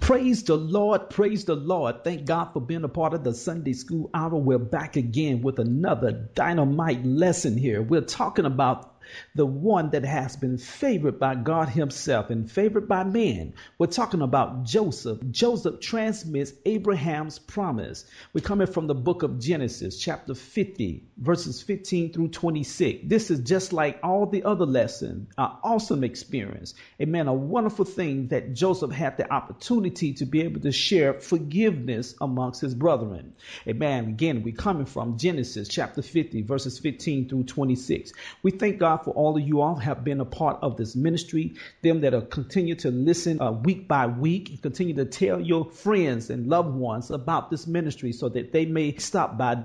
Praise the Lord. Praise the Lord. Thank God for being a part of the Sunday School Hour. We're back again with another dynamite lesson here. We're talking about the one that has been favored by God himself and favored by men. We're talking about Joseph. Joseph transmits Abraham's promise. We're coming from the book of Genesis, chapter 50, verses 15 through 26. This is just like all the other lessons, an awesome experience. Amen. A wonderful thing that Joseph had the opportunity to be able to share forgiveness amongst his brethren. Amen. Again, we're coming from Genesis, chapter 50, verses 15 through 26. We thank God for all of you all have been a part of this ministry, them that are continue to listen week by week, continue to tell your friends and loved ones about this ministry so that they may stop by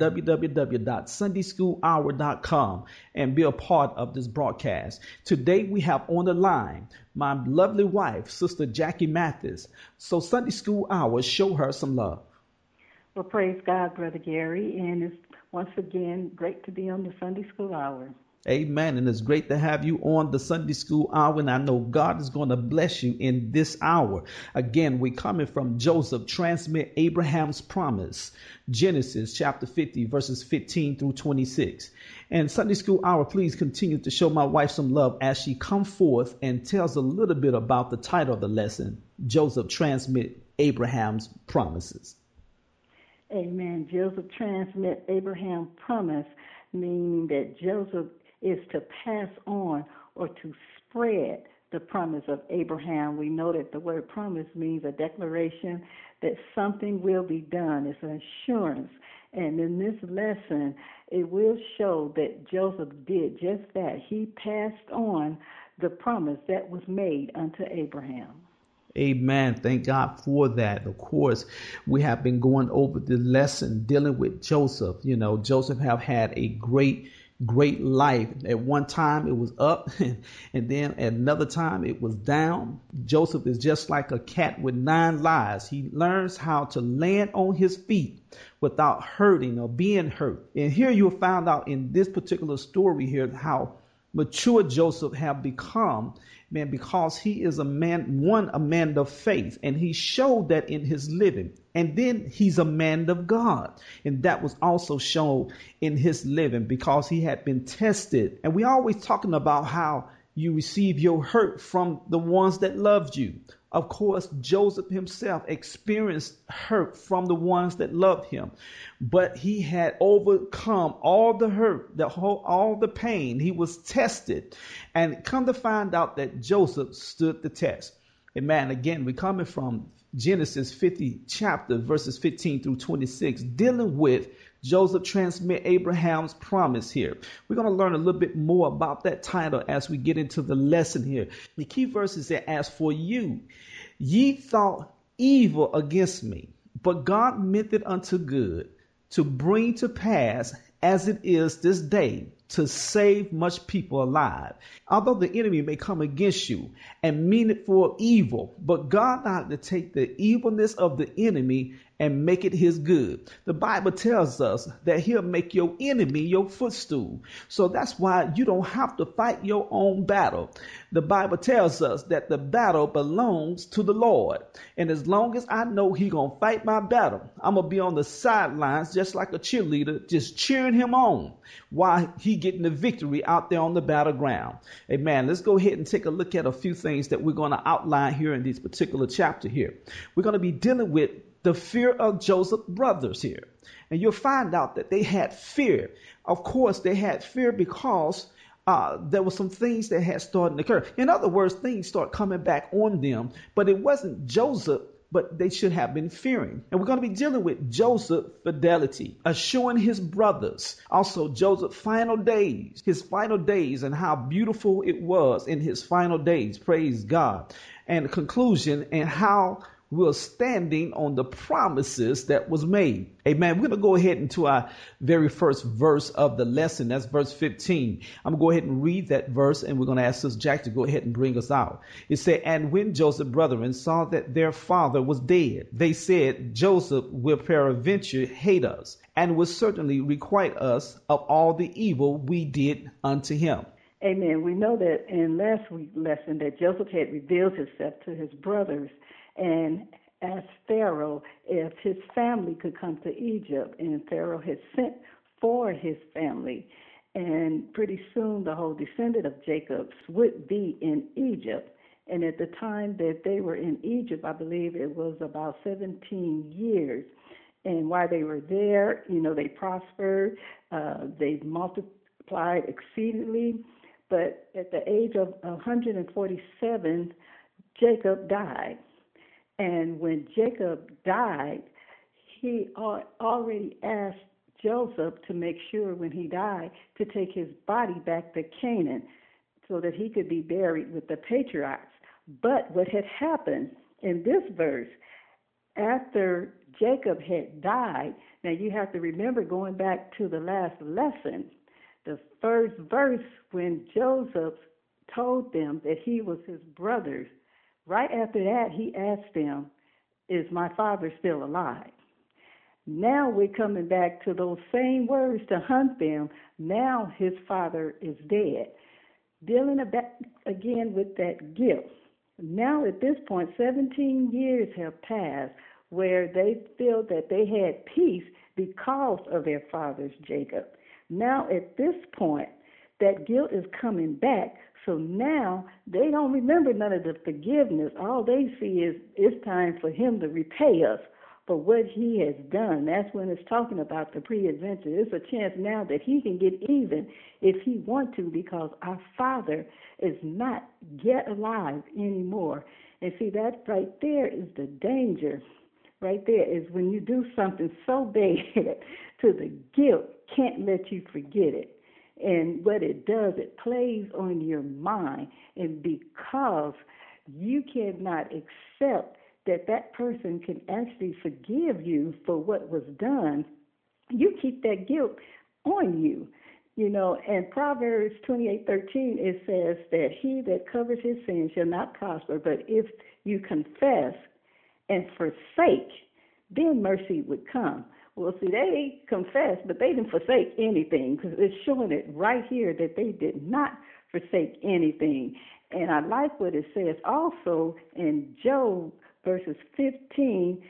www.sundayschoolhour.com and be a part of this broadcast. Today we have on the line my lovely wife, Sister Jackie Mathis. So Sunday School Hour, show her some love. Well, praise God, Brother Gary, and it's once again great to be on the Sunday School Hour. Amen. And it's great to have you on the Sunday School Hour. And I know God is going to bless you in this hour. Again, we're coming from Joseph, transmit Abraham's promise. Genesis chapter 50, verses 15 through 26. And Sunday School Hour, please continue to show my wife some love as she comes forth and tells a little bit about the title of the lesson, Joseph, transmit Abraham's promises. Amen. Joseph transmit Abraham's promise, meaning that Joseph is to pass on or to spread the promise of Abraham. We know that the word promise means a declaration that something will be done. It's an assurance. And in this lesson, it will show that Joseph did just that. He passed on the promise that was made unto Abraham. Amen. Thank God for that. Of course, we have been going over the lesson dealing with Joseph. You know, Joseph have had a great life. At one time it was up and then at another time it was down. Joseph is just like a cat with 9 lives. He learns how to land on his feet without hurting or being hurt. And here you'll find out in this particular story here how mature Joseph have become, man, because he is a man of faith, and he showed that in his living. And then he's a man of God, and that was also shown in his living because he had been tested. And we always talking about how you receive your hurt from the ones that loved you. Of course, Joseph himself experienced hurt from the ones that loved him, but he had overcome all the hurt, all the pain. He was tested, and come to find out that Joseph stood the test. Amen. Again, we're coming from Genesis 50 chapter, verses 15 through 26, dealing with Joseph transmit Abraham's promise here. We're going to learn a little bit more about that title as we get into the lesson here. The key verse is that, as for you, ye thought evil against me, but God meant it unto good, to bring to pass as it is this day, to save much people alive. Although the enemy may come against you and mean it for evil, but God not to take the evilness of the enemy and make it his good. The Bible tells us that he'll make your enemy your footstool. So that's why you don't have to fight your own battle. The Bible tells us that the battle belongs to the Lord. And as long as I know he's going to fight my battle, I'm going to be on the sidelines just like a cheerleader, just cheering him on while he getting the victory out there on the battleground. Amen. Let's go ahead and take a look at a few things that we're going to outline here in this particular chapter here. We're going to be dealing with the fear of Joseph's brothers here. And you'll find out that they had fear. Of course, they had fear because there were some things that had started to occur. In other words, things start coming back on them. But it wasn't Joseph, but they should have been fearing. And we're going to be dealing with Joseph's fidelity, assuring his brothers. Also, Joseph's final days, and how beautiful it was in his final days. Praise God. And the conclusion, and how we're standing on the promises that was made. Amen. We're going to go ahead into our very first verse of the lesson. That's verse 15. I'm going to go ahead and read that verse, and we're going to ask Sister Jack to go ahead and bring us out. It said, and when Joseph's brethren saw that their father was dead, they said, Joseph will peradventure hate us, and will certainly requite us of all the evil we did unto him. Amen. We know that in last week's lesson that Joseph had revealed himself to his brothers and asked Pharaoh if his family could come to Egypt, and Pharaoh had sent for his family. And pretty soon the whole descendant of Jacob would be in Egypt. And at the time that they were in Egypt, I believe it was about 17 years. And while they were there, they prospered, they multiplied exceedingly. But at the age of 147, Jacob died. And when Jacob died, he already asked Joseph to make sure when he died to take his body back to Canaan so that he could be buried with the patriarchs. But what had happened in this verse, after Jacob had died, now you have to remember, going back to the last lesson, the first verse when Joseph told them that he was his brother's, right after that, he asked them, is my father still alive? Now we're coming back to those same words to hunt them. Now his father is dead. Dealing again with that guilt. Now at this point, 17 years have passed where they feel that they had peace because of their father's Jacob. Now at this point, that guilt is coming back. So now they don't remember none of the forgiveness. All they see is it's time for him to repay us for what he has done. That's when it's talking about the pre-adventure. It's a chance now that he can get even if he wants to, because our father is not yet alive anymore. And see, that right there is the danger. Right there is when you do something so bad to the guilt can't let you forget it. And what it does, it plays on your mind. And because you cannot accept that that person can actually forgive you for what was done, you keep that guilt on you. And Proverbs 28:13, it says that he that covers his sin shall not prosper, but if you confess and forsake, then mercy would come. Well, see, they confessed, but they didn't forsake anything, because it's showing it right here that they did not forsake anything. And I like what it says also in Job verses 15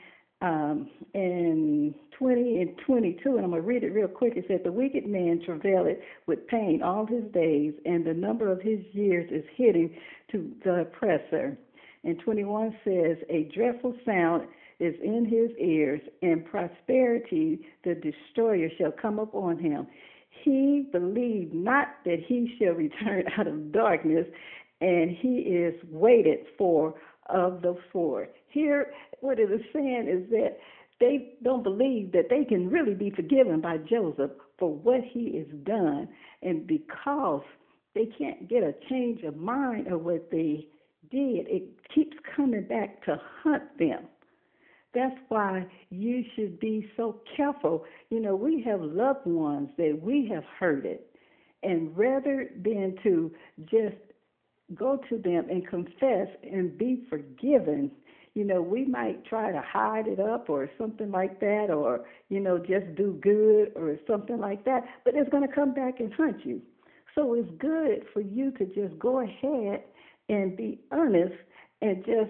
and 20 and 22, and I'm going to read it real quick. It said, the wicked man travaileth with pain all his days, and the number of his years is hidden to the oppressor. And 21 says, a dreadful sound is in his ears, and prosperity the destroyer shall come upon him. He believed not that he shall return out of darkness, and he is waited for of the sword. Here, what it is saying is that they don't believe that they can really be forgiven by Joseph for what he has done. And because they can't get a change of mind of what they did, it keeps coming back to hunt them. That's why you should be so careful. We have loved ones that we have hurted, and rather than to just go to them and confess and be forgiven, we might try to hide it up or something like that, or, just do good or something like that, but it's going to come back and hunt you. So it's good for you to just go ahead and be honest and just,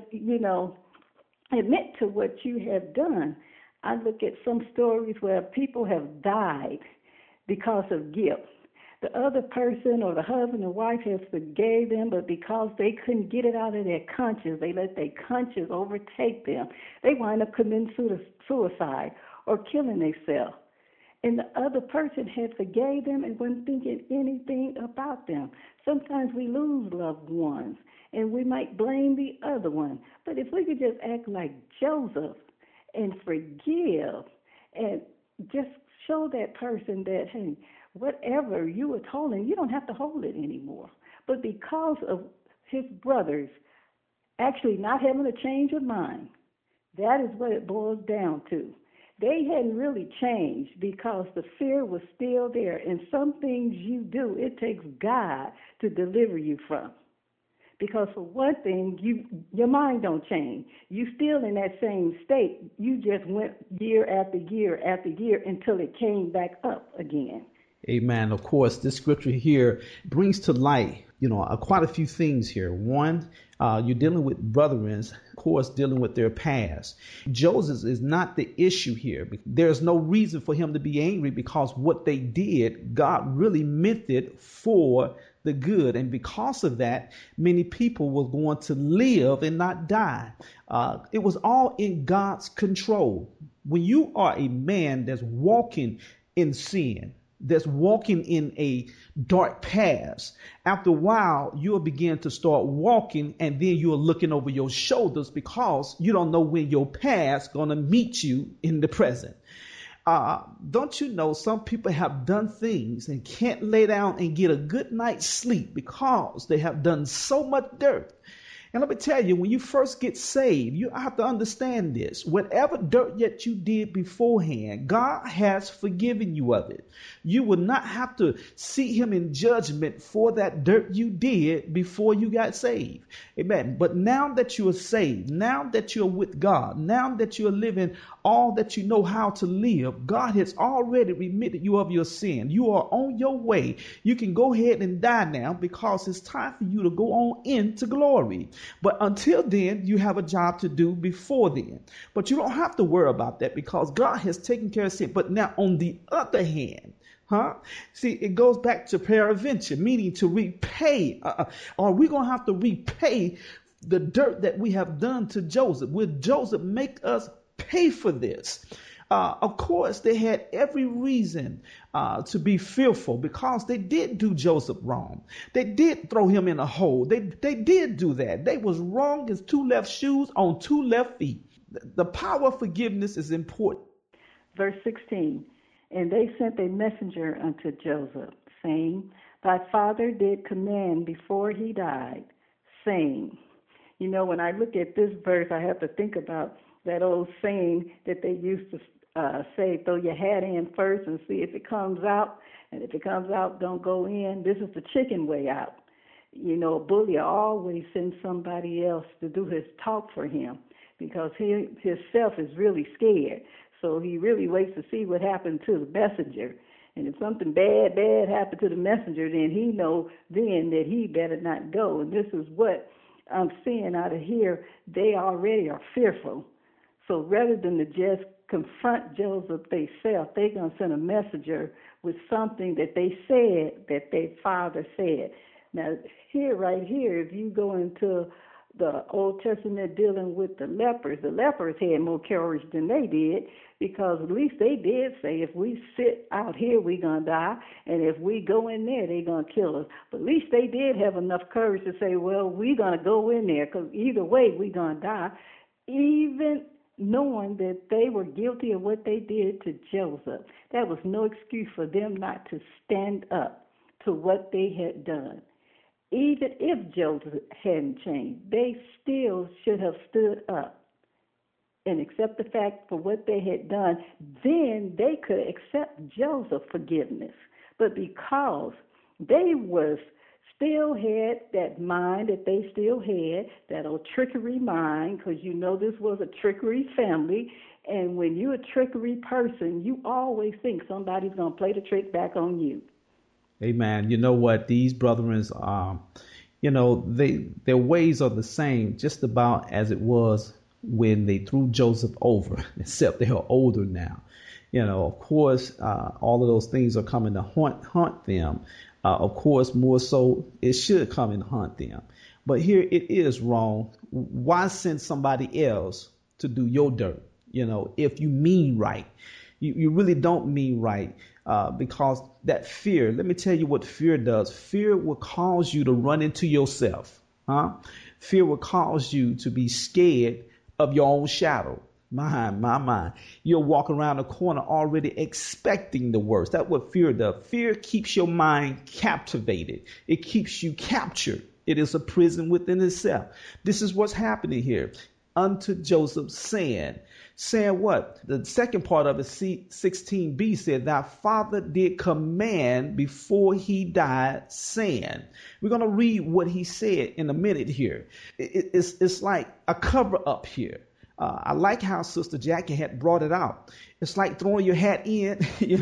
admit to what you have done. I look at some stories where people have died because of guilt. The other person or the husband or wife has forgave them, but because they couldn't get it out of their conscience, they let their conscience overtake them. They wind up committing suicide or killing themselves. And the other person had forgave them and wasn't thinking anything about them. Sometimes we lose loved ones, and we might blame the other one. But if we could just act like Joseph and forgive and just show that person that, hey, whatever you were holding, you don't have to hold it anymore. But because of his brothers actually not having a change of mind, that is what it boils down to. They hadn't really changed because the fear was still there. And some things you do, it takes God to deliver you from. Because for one thing, your mind don't change. You still in that same state. You just went year after year after year until it came back up again. Amen. Of course, this scripture here brings to light, quite a few things here. One, You're dealing with brethren, of course, dealing with their past. Joseph is not the issue here. There's no reason for him to be angry because what they did, God really meant it for the good. And because of that, many people were going to live and not die. It was all in God's control. When you are a man that's walking in sin, that's walking in a dark past, after a while, you'll begin to start walking and then you're looking over your shoulders because you don't know when your past going to meet you in the present. Don't you know some people have done things and can't lay down and get a good night's sleep because they have done so much dirt. And let me tell you, when you first get saved, you have to understand this. Whatever dirt that you did beforehand, God has forgiven you of it. You will not have to see him in judgment for that dirt you did before you got saved. Amen. But now that you are saved, now that you're with God, now that you're living all that you know how to live, God has already remitted you of your sin. You are on your way. You can go ahead and die now because it's time for you to go on into glory. But until then, you have a job to do before then. But you don't have to worry about that because God has taken care of sin. But now on the other hand, see, it goes back to peradventure, meaning to repay. Are we going to have to repay the dirt that we have done to Joseph? Will Joseph make us pay for this? Of course, they had every reason to be fearful because they did do Joseph wrong. They did throw him in a hole. They did do that. They was wrong as two left shoes on two left feet. The power of forgiveness is important. Verse 16, and they sent a messenger unto Joseph, saying, Thy father did command before he died, saying, you know, when I look at this verse, I have to think about that old saying that they used to say, throw your hat in first and see if it comes out. And if it comes out, don't go in. This is the chicken way out. You know, a bully always sends somebody else to do his talk for him because he himself is really scared. So he really waits to see what happened to the messenger. And if something bad happened to the messenger, then he know then that he better not go. And this is what I'm seeing out of here. They already are fearful. So rather than to just confront Joseph themselves, they're going to send a messenger with something that they said that their father said. Now, right here, if you go into the Old Testament dealing with the lepers had more courage than they did because at least they did say, if we sit out here, we're going to die, and if we go in there, they're going to kill us. But at least they did have enough courage to say, well, we're going to go in there because either way, we're going to die, even knowing that they were guilty of what they did to Joseph. That was no excuse for them not to stand up to what they had done. Even if Joseph hadn't changed, they still should have stood up and accept the fact for what they had done. Then they could accept Joseph's forgiveness. But because they still had that mind that they still had, that old trickery mind, because you know this was a trickery family, and when you're a trickery person, you always think somebody's going to play the trick back on you. Amen. You know what? These brethren, their ways are the same, just about as it was when they threw Joseph over, except they are older now. Of course, all of those things are coming to haunt them. Of course, more so, it should come and haunt them. But here it is wrong. Why send somebody else to do your dirt? If you mean right, you really don't mean right. Because that fear, let me tell you what fear does. Fear will cause you to run into yourself. Fear will cause you to be scared of your own shadow. My. You'll walk around the corner already expecting the worst. That's what fear does. Fear keeps your mind captivated. It keeps you captured. It is a prison within itself. This is what's happening here. Unto Joseph saying what? The second part of it, 16b said, thy father did command before he died, saying. We're going to read what he said in a minute here. It's like a cover up here. I like how Sister Jackie had brought it out. It's like throwing your hat in,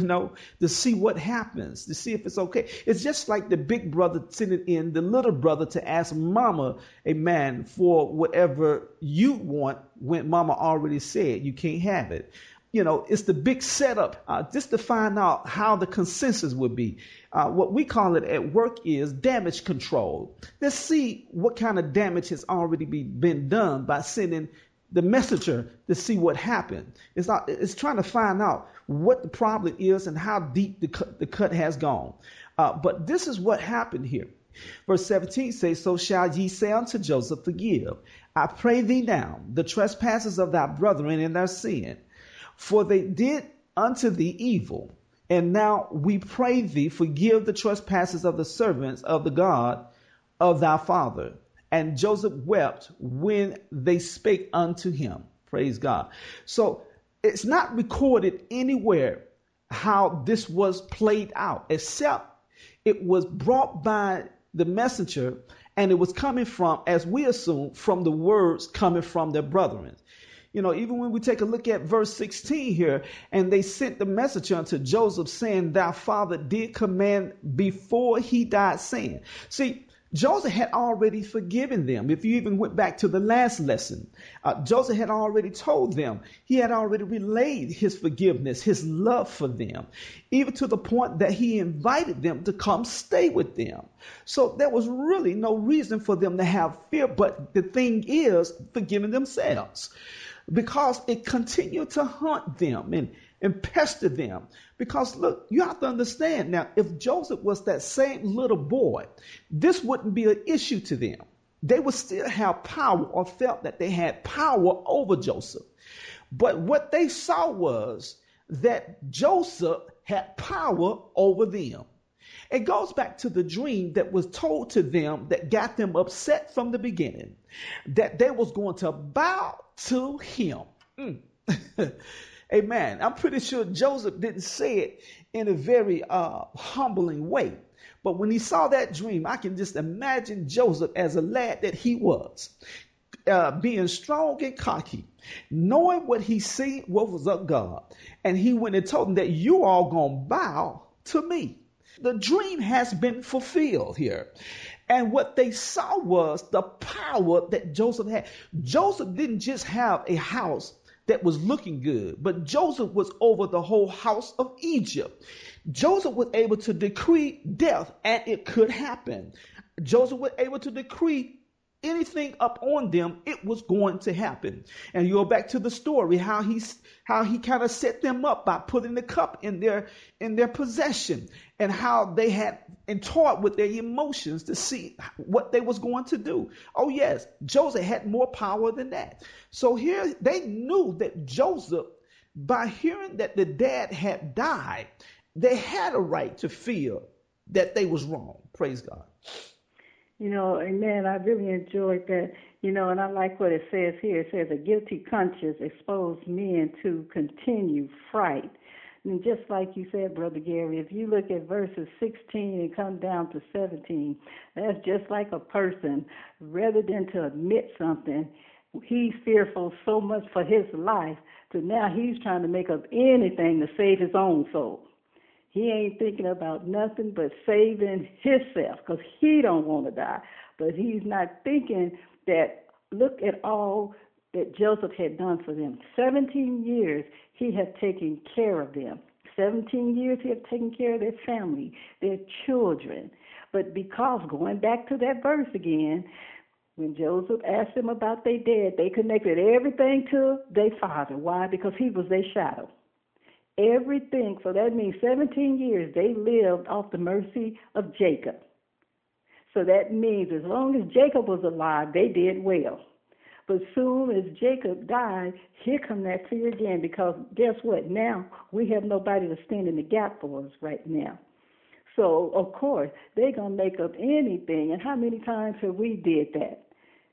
to see what happens, to see if it's okay. It's just like the big brother sending in the little brother to ask mama, amen, for whatever you want when mama already said you can't have it. It's the big setup just to find out how the consensus would be. What we call it at work is damage control. Let's see what kind of damage has already been done by sending the messenger to see what happened. It's trying to find out what the problem is and how deep the cut has gone. But this is what happened here. Verse 17 says, so shall ye say unto Joseph, forgive, I pray thee now, the trespasses of thy brethren and their sin. For they did unto thee evil, and now we pray thee, forgive the trespasses of the servants of the God of thy father. And Joseph wept when they spake unto him. Praise God. So it's not recorded anywhere how this was played out, except it was brought by the messenger, and it was coming from, as we assume, from the words coming from their brethren. Even when we take a look at verse 16 here, and they sent the messenger unto Joseph, saying, thy father did command before he died, saying. See, Joseph had already forgiven them. If you even went back to the last lesson, Joseph had already told them. He had already relayed his forgiveness, his love for them, even to the point that he invited them to come stay with them. So there was really no reason for them to have fear. But the thing is, forgiving themselves, because it continued to haunt them and pester them. Because look, you have to understand now, if Joseph was that same little boy, this wouldn't be an issue to them. They would still have power, or felt that they had power over Joseph. But what they saw was that Joseph had power over them. It goes back to the dream that was told to them that got them upset from the beginning, that they was going to bow to him. Amen. I'm pretty sure Joseph didn't say it in a very humbling way. But when he saw that dream, I can just imagine Joseph as a lad that he was, being strong and cocky, knowing what he seen, what was of God. And he went and told them that you all going to bow to me. The dream has been fulfilled here. And what they saw was the power that Joseph had. Joseph didn't just have a house that was looking good, but Joseph was over the whole house of Egypt. Joseph was able to decree death, and it could happen. Joseph was able to decree anything up on them, it was going to happen. And you go back to the story, how he kind of set them up by putting the cup in their possession, and how they had and toyed with their emotions to see what they was going to do. Oh yes, Joseph had more power than that. So here they knew that Joseph, by hearing that the dad had died, they had a right to feel that they was wrong. Praise God. Amen. I really enjoyed that, and I like what it says here. It says a guilty conscience exposed men to continue fright. And just like you said, Brother Gary, if you look at verses 16 and come down to 17, that's just like a person, rather than to admit something, he's fearful so much for his life that now he's trying to make up anything to save his own soul. He ain't thinking about nothing but saving himself, because he don't want to die. But he's not thinking that, look at all that Joseph had done for them. 17 years he had taken care of them. 17 years he had taken care of their family, their children. But because, going back to that verse again, when Joseph asked them about their dad, they connected everything to their father. Why? Because he was their shadow. Everything. So that means 17 years they lived off the mercy of Jacob. So that means as long as Jacob was alive, they did well. But soon as Jacob died, here come that fear again, because guess what? Now we have nobody to stand in the gap for us right now. So, of course, they're going to make up anything. And how many times have we did that?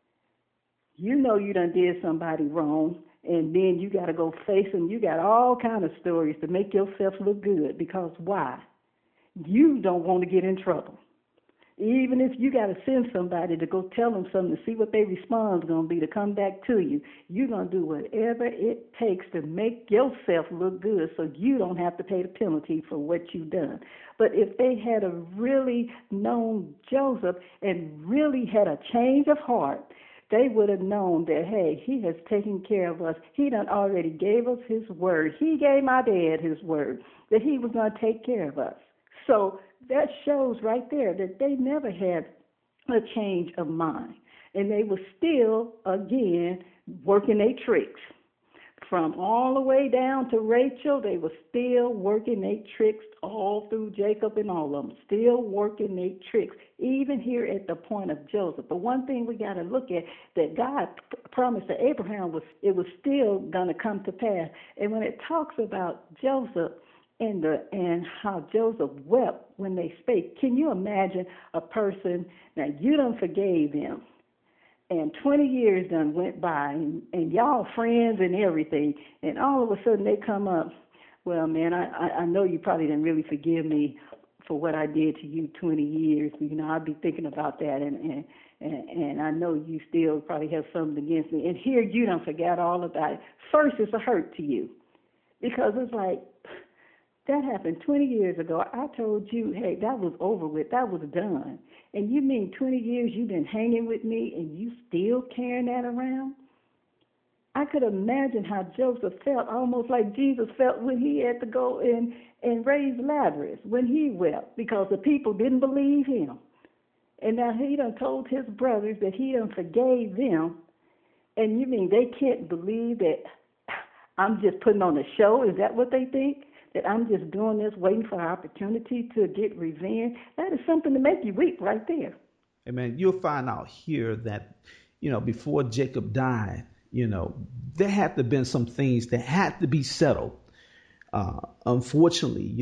You done did somebody wrong, and then you got to go face them. You got all kind of stories to make yourself look good, because why? You don't want to get in trouble. Even if you got to send somebody to go tell them something to see what their response is going to be to come back to you, you're going to do whatever it takes to make yourself look good so you don't have to pay the penalty for what you've done. But if they had a really known Joseph and really had a change of heart, they would have known that, hey, he has taken care of us. He done already gave us his word. He gave my dad his word that he was going to take care of us. So that shows right there that they never had a change of mind. And they were still, again, working their tricks. From all the way down to Rachel, they were still working their tricks all through Jacob and all of them, still working their tricks, even here at the point of Joseph. But one thing we got to look at, that God promised to Abraham, it was still going to come to pass. And when it talks about Joseph, and how Joseph wept when they spake. Can you imagine a person, now you done forgave them, and 20 years done went by, and y'all friends and everything, and all of a sudden they come up, well, man, I know you probably didn't really forgive me for what I did to you 20 years. You know, I'd be thinking about that, and I know you still probably have something against me. And here you done forgot all about it. First, it's a hurt to you, because it's like, that happened 20 years ago. I told you, hey, that was over with. That was done. And you mean 20 years you've been hanging with me and you still carrying that around? I could imagine how Joseph felt, almost like Jesus felt when he had to go and raise Lazarus, when he wept, because the people didn't believe him. And now he done told his brothers that he done forgave them. And you mean they can't believe that I'm just putting on a show? Is that what they think? That I'm just doing this, waiting for an opportunity to get revenge? That is something to make you weep right there. Amen. You'll find out here that, before Jacob died, there had to have been some things that had to be settled. Unfortunately,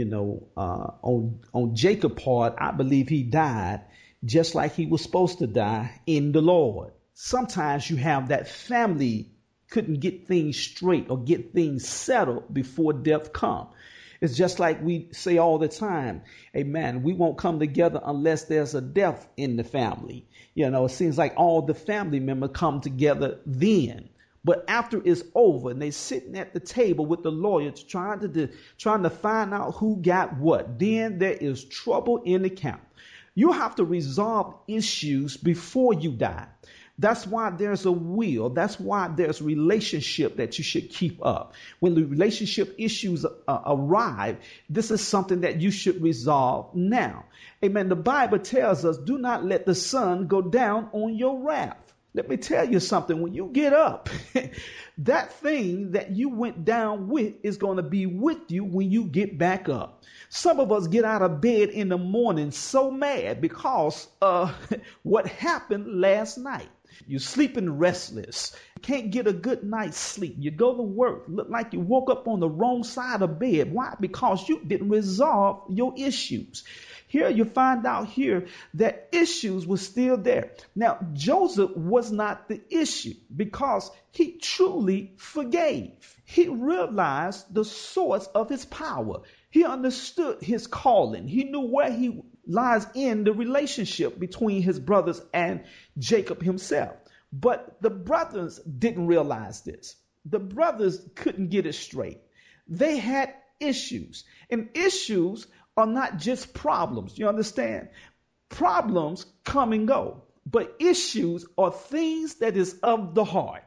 on Jacob's part, I believe he died just like he was supposed to die in the Lord. Sometimes you have that family couldn't get things straight or get things settled before death come. It's just like we say all the time, amen, we won't come together unless there's a death in the family. It seems like all the family members come together then. But after it's over and they sitting at the table with the lawyers trying to find out who got what, then there is trouble in the camp. You have to resolve issues before you die. That's why there's a will. That's why there's relationship that you should keep up. When the relationship issues arrive, this is something that you should resolve now. Amen. The Bible tells us, do not let the sun go down on your wrath. Let me tell you something. When you get up, that thing that you went down with is going to be with you when you get back up. Some of us get out of bed in the morning so mad because of what happened last night. You're sleeping restless. You can't get a good night's sleep. You go to work, look like you woke up on the wrong side of bed. Why? Because you didn't resolve your issues. Here you find out here that issues were still there. Now, Joseph was not the issue because he truly forgave. He realized the source of his power. He understood his calling. He knew where he lies in the relationship between his brothers and Jacob himself. But the brothers didn't realize this. The brothers couldn't get it straight. They had issues, and issues are not just problems. You understand? Problems come and go, but issues are things that is of the heart.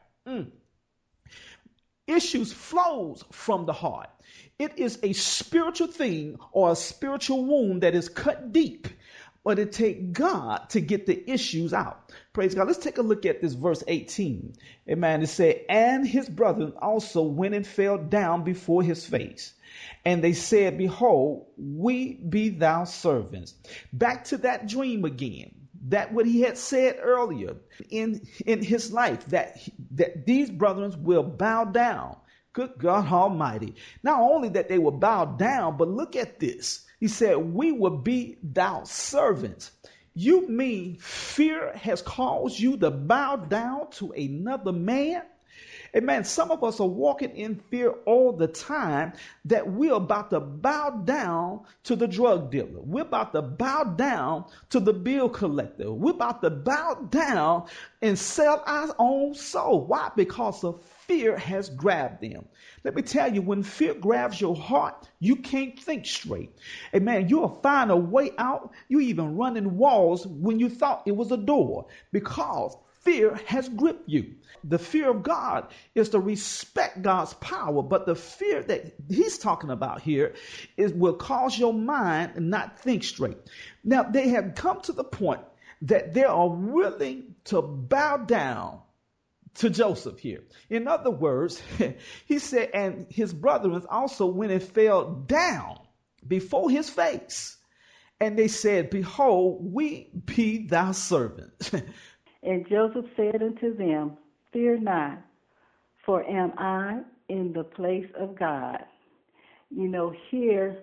Issues flows from the heart. It is a spiritual thing or a spiritual wound that is cut deep, but it takes God to get the issues out. Praise God. Let's take a look at this verse 18. Amen. It said, and his brethren also went and fell down before his face. And they said, behold, we be thou servants. Back to that dream again. That what he had said earlier in his life, that these brethren will bow down. Good God Almighty. Not only that they will bow down, but look at this. He said, we will be thou servants. You mean fear has caused you to bow down to another man? Amen. Some of us are walking in fear all the time that we're about to bow down to the drug dealer. We're about to bow down to the bill collector. We're about to bow down and sell our own soul. Why? Because of fear has grabbed them. Let me tell you, when fear grabs your heart, you can't think straight. Amen. You'll find a way out. You even run in walls when you thought it was a door because fear has gripped you. The fear of God is to respect God's power, but the fear that he's talking about here will cause your mind to not think straight. Now, they have come to the point that they are willing to bow down to Joseph here. In other words, he said, and his brethren also went and fell down before his face. And they said, behold, we be thy servants. And Joseph said unto them, fear not, for am I in the place of God. You know, here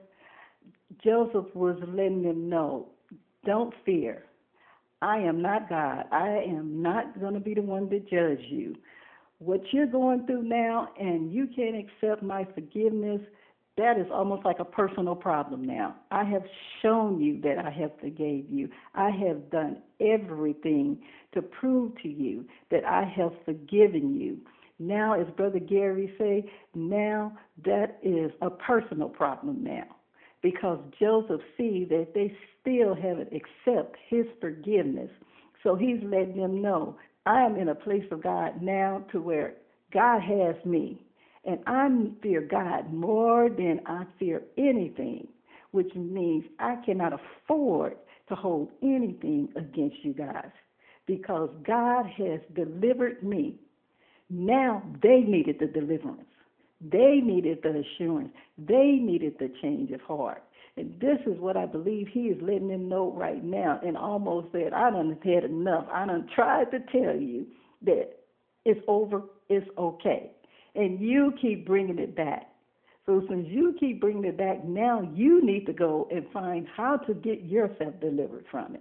Joseph was letting them know, don't fear. I am not God. I am not going to be the one to judge you. What you're going through now, and you can't accept my forgiveness, that is almost like a personal problem now. I have shown you that I have forgave you. I have done everything to prove to you that I have forgiven you. Now, as Brother Gary say, now that is a personal problem now, because Joseph sees that they still haven't accepted his forgiveness. So he's letting them know, I am in a place of God now to where God has me. And I fear God more than I fear anything, which means I cannot afford to hold anything against you guys, because God has delivered me. Now they needed the deliverance. They needed the assurance. They needed the change of heart. And this is what I believe he is letting them know right now, and almost said, I done had enough. I done tried to tell you that it's over, it's okay. And you keep bringing it back. So since you keep bringing it back, now you need to go and find how to get yourself delivered from it.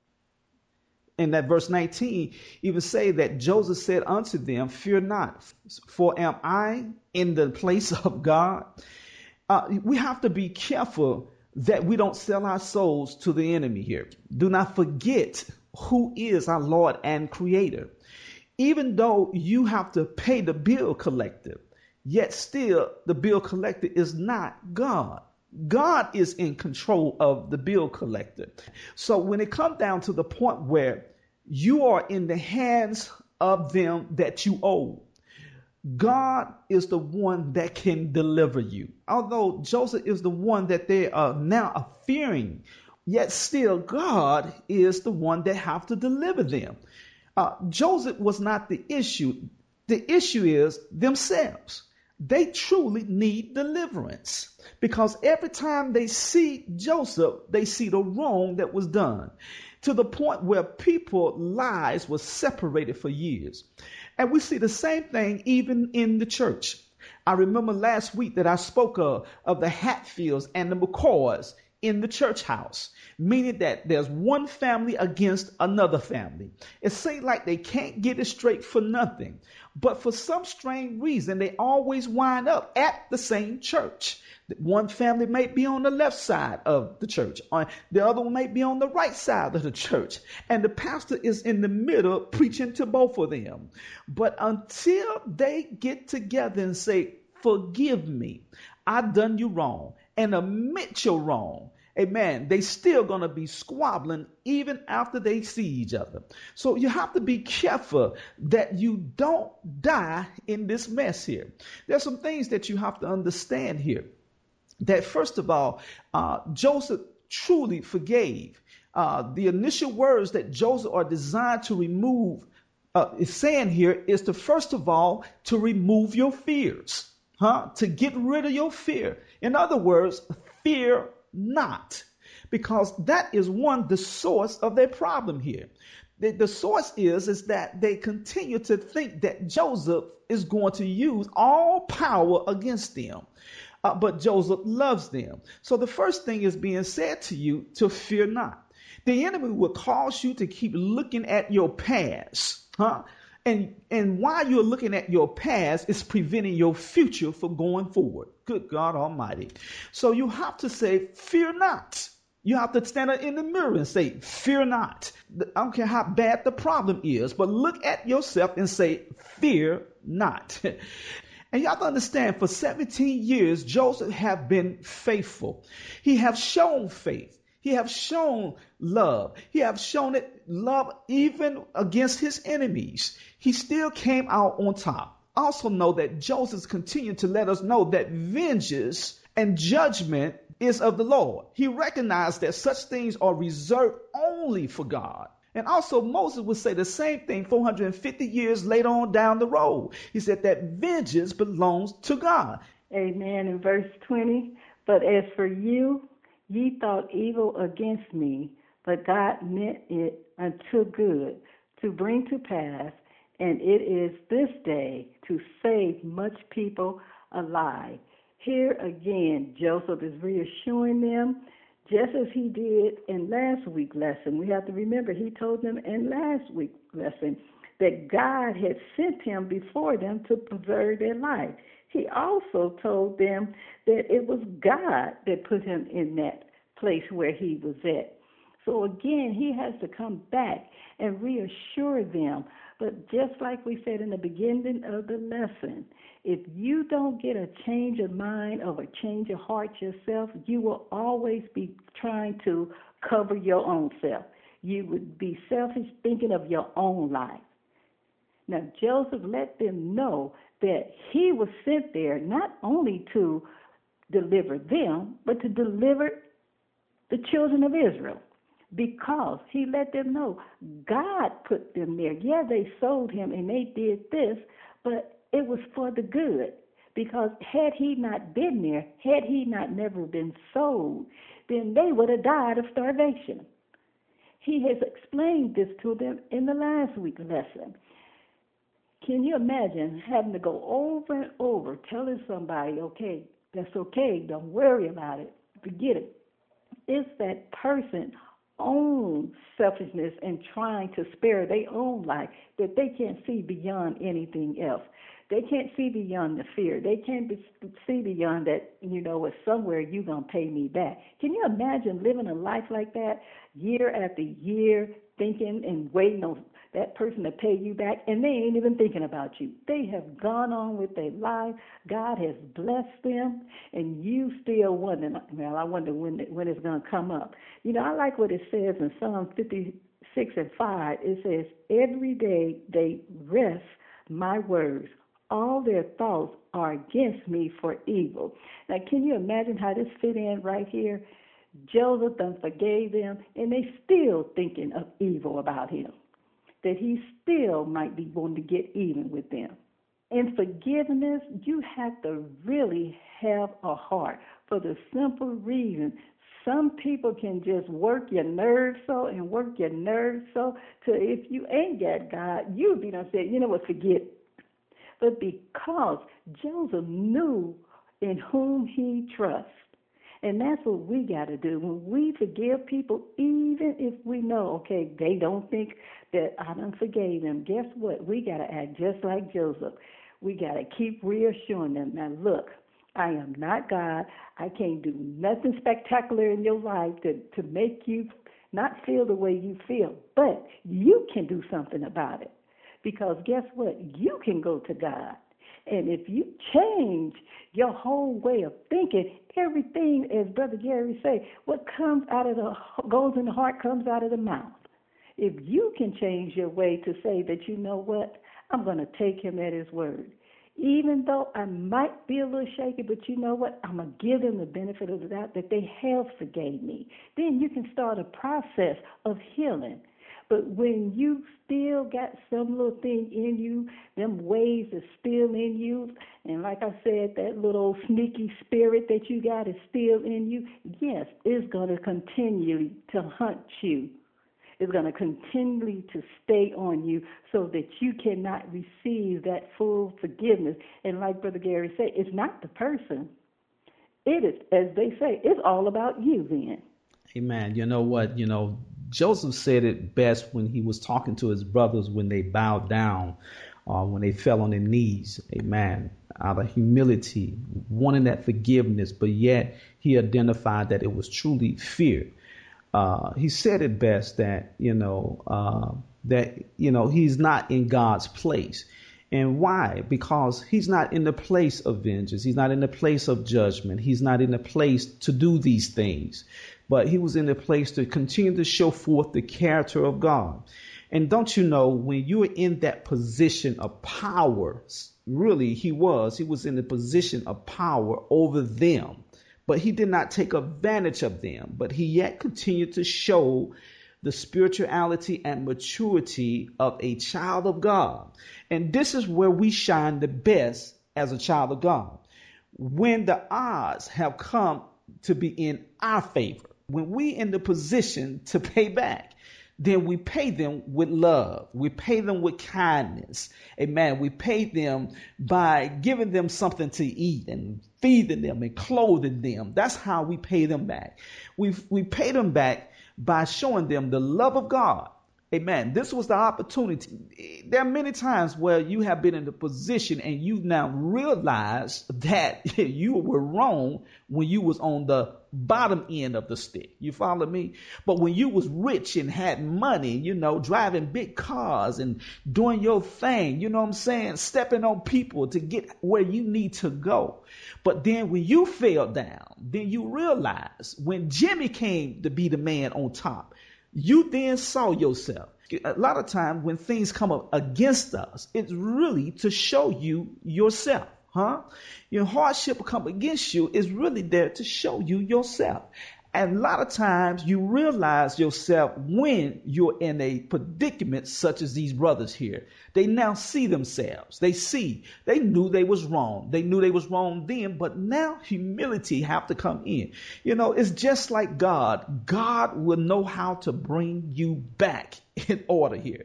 In that verse 19, even say that Joseph said unto them, fear not, for am I in the place of God? We have to be careful that we don't sell our souls to the enemy here. Do not forget who is our Lord and Creator. Even though you have to pay the bill collector, yet still the bill collector is not God. God is in control of the bill collector. So when it comes down to the point where you are in the hands of them that you owe, God is the one that can deliver you. Although Joseph is the one that they are now fearing, yet still God is the one that have to deliver them. Joseph was not the issue. The issue is themselves. They truly need deliverance, because every time they see Joseph, they see the wrong that was done, to the point where people's lives were separated for years. And we see the same thing even in the church. I remember last week that I spoke of the Hatfields and the McCoys in the church house, meaning that there's one family against another family. It seems like they can't get it straight for nothing. But for some strange reason, they always wind up at the same church. One family may be on the left side of the church. The other one may be on the right side of the church. And the pastor is in the middle preaching to both of them. But until they get together and say, forgive me, I done you wrong, and admit you're wrong, amen, they still going to be squabbling even after they see each other. So you have to be careful that you don't die in this mess here. There's some things that you have to understand here. That first of all, Joseph truly forgave. The initial words that Joseph are designed to remove is saying here is to, first of all, to remove your fears, to get rid of your fear. In other words, fear not, because that is the source of their problem here. The source is that they continue to think that Joseph is going to use all power against them. But Joseph loves them. So the first thing is being said to you to fear not. The enemy will cause you to keep looking at your past, And while you're looking at your past, it's preventing your future from going forward. Good God Almighty. So you have to say, fear not. You have to stand in the mirror and say, fear not. I don't care how bad the problem is, but look at yourself and say, fear not. And you have to understand, for 17 years, Joseph have been faithful. He have shown faith. He have shown love. He have shown it love even against his enemies. He still came out on top. Also know that Joseph continued to let us know that vengeance and judgment is of the Lord. He recognized that such things are reserved only for God. And also Moses would say the same thing 450 years later on down the road. He said that vengeance belongs to God. Amen. In verse 20, but as for you, ye thought evil against me, but God meant it unto good, to bring to pass, and it is this day to save much people alive. Here again, Joseph is reassuring them, just as he did in last week's lesson. We have to remember, he told them in last week's lesson that God had sent him before them to preserve their life. He also told them that it was God that put him in that place where he was at. So again, he has to come back and reassure them. But just like we said in the beginning of the lesson, if you don't get a change of mind or a change of heart yourself, you will always be trying to cover your own self. You would be selfish, thinking of your own life. Now, Joseph let them know that he was sent there not only to deliver them, but to deliver the children of Israel, because he let them know God put them there. Yeah, they sold him and they did this, but it was for the good, because had he not been there, had he not never been sold, then they would have died of starvation. He has explained this to them in the last week's lesson. Can you imagine having to go over and over telling somebody, okay, that's okay, don't worry about it, forget it. It's that person's own selfishness and trying to spare their own life that they can't see beyond anything else. They can't see beyond the fear. They can't see beyond that, it's somewhere you're going to pay me back. Can you imagine living a life like that year after year, thinking and waiting on that person to pay you back, and they ain't even thinking about you? They have gone on with their life. God has blessed them, and you still wondering, well, I wonder when it's going to come up. I like what it says in Psalm 56:5. It says, every day they rest my words. All their thoughts are against me for evil. Now, can you imagine how this fit in right here? Joseph done forgave them, and they still thinking of evil about him, that he still might be wanting to get even with them. In forgiveness, you have to really have a heart, for the simple reason some people can just work your nerves so to if you ain't got God, you'll be done said, forget it. But because Joseph knew in whom he trusts, and that's what we got to do. When we forgive people, even if we know, okay, they don't think that I done forgave them, guess what? We got to act just like Joseph. We got to keep reassuring them. Now, look, I am not God. I can't do nothing spectacular in your life to make you not feel the way you feel. But you can do something about it. Because guess what? You can go to God. And if you change your whole way of thinking, everything, as Brother Gary say, what goes in the heart comes out of the mouth. If you can change your way to say that, you know what, I'm going to take him at his word. Even though I might be a little shaky, but you know what, I'm going to give them the benefit of the doubt that they have forgave me. Then you can start a process of healing. But when you still got some little thing in you, them ways are still in you, and like I said, that little sneaky spirit that you got is still in you, yes, it's going to continue to hunt you. It's going to continually to stay on you so that you cannot receive that full forgiveness. And like Brother Gary said, it's not the person. It is, as they say, it's all about you then. Amen. You know what? Joseph said it best when he was talking to his brothers when they bowed down when they fell on their knees, amen, out of humility, wanting that forgiveness, but yet he identified that it was truly fear. He said it best that, he's not in God's place. And why? Because he's not in the place of vengeance. He's not in the place of judgment. He's not in the place to do these things. But he was in the place to continue to show forth the character of God. And don't you know, when you are in that position of power, really he was in the position of power over them. But he did not take advantage of them, but he yet continued to show the spirituality and maturity of a child of God. And this is where we shine the best as a child of God. When the odds have come to be in our favor, when we in the position to pay back, then we pay them with love. We pay them with kindness. Amen. We pay them by giving them something to eat and feeding them and clothing them. That's how we pay them back. We pay them back by showing them the love of God. Amen. This was the opportunity. There are many times where you have been in the position and you now realize that you were wrong when you was on the bottom end of the stick. You follow me? But when you was rich and had money, driving big cars and doing your thing, you know what I'm saying? Stepping on people to get where you need to go. But then when you fell down, then you realize when Jimmy came to be the man on top, you then saw yourself. A lot of times when things come up against us, it's really to show you yourself. Your hardship will come against you is really there to show you yourself. And a lot of times you realize yourself when you're in a predicament such as these brothers here. They now see themselves. They knew they was wrong. They knew they was wrong then, but now humility have to come in. It's just like God. God will know how to bring you back in order here.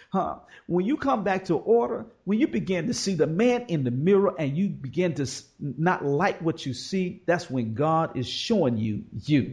When you come back to order, when you begin to see the man in the mirror and you begin to not like what you see, that's when God is showing you.